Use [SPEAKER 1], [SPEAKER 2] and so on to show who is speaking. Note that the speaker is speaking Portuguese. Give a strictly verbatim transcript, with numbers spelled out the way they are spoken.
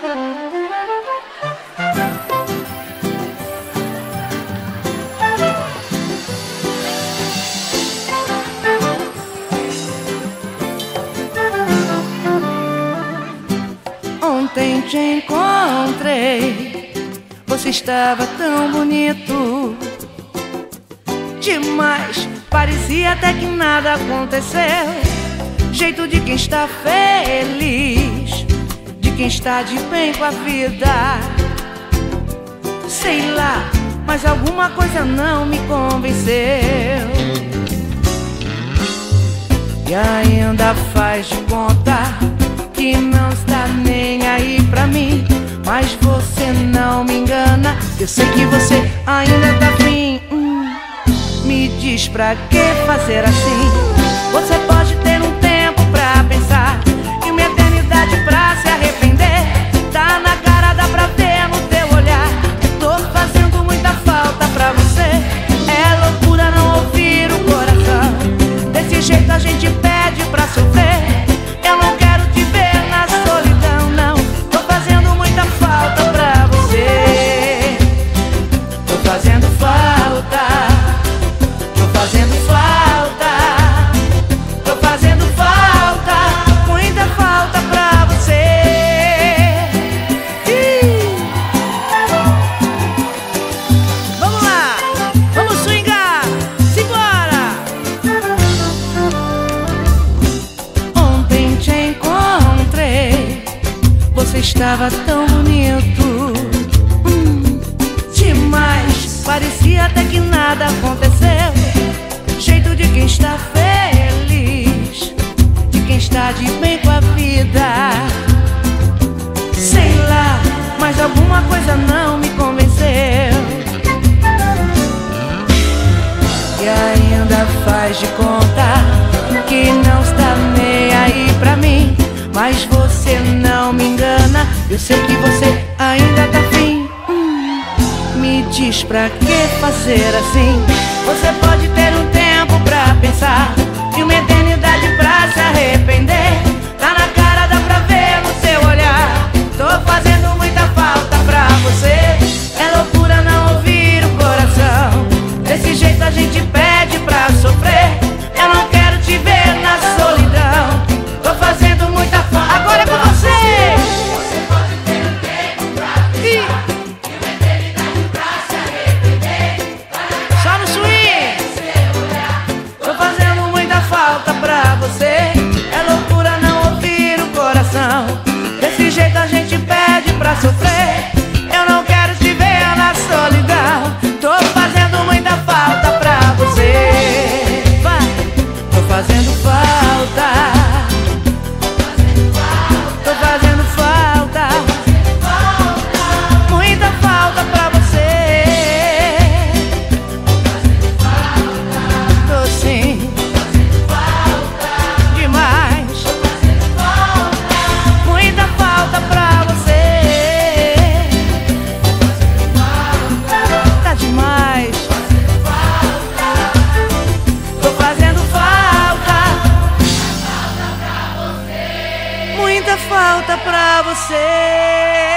[SPEAKER 1] Ontem te encontrei, você estava tão bonito demais, parecia até que nada aconteceu. Jeito de quem está feliz, de quem está de bem com a vida. Sei lá, mas alguma coisa não me convenceu. E ainda faz de conta que não está nem aí pra mim, mas você não me engana. Eu sei que você ainda tá afim. hum, Me diz pra que fazer assim? Você pode ter um tempo pra pensar e uma eternidade pra se arrepender. Tá na cara, dá pra ver no teu olhar. Tô fazendo muita falta pra você. É loucura não ouvir o coração. Desse jeito a gente pede pra sofrer. Eu não quero te ver na solidão, não. Tô fazendo muita falta pra você. Tô fazendo falta. Tô fazendo falta. Tô fazendo falta. Muita falta pra você. Ih. Vamos lá, vamos swingar. Simbora. Ontem te encontrei, você estava tão bonito hum, demais, parecia até que nada aconteceu. Jeito de quem está feliz, de quem está de bem com a vida. Sei lá, mas alguma coisa não me convenceu. E ainda faz de conta que não está nem aí pra mim, mas você não me engana. Eu sei que você ainda tá afim. hum, Me diz pra que fazer assim? Você pode ter um tempo pra pensar e uma eternidade pra se arrepender. Tá na cara, dá pra ver no seu olhar. Tô fazendo muita falta pra você. É loucura não ouvir o coração. Desse jeito a gente pede pra sofrer. Eu não quero te ver na solidão. Tô fazendo muita falta. Agora é com você. Você pode ter um tempo pra pensar e uma eternidade pra se arrepender. Só no swing. Tô fazendo muita falta pra você. É loucura não ouvir o coração. Desse jeito a gente pede pra sofrer. Eu não quero te ver na solidão. Tô fazendo muita falta pra você. Vai. Tô fazendo falta. Tô fazendo falta. Muita falta pra você. Tô sim. Demais. Muita falta pra você. Tá demais. Tô fazendo falta. Muita falta pra você.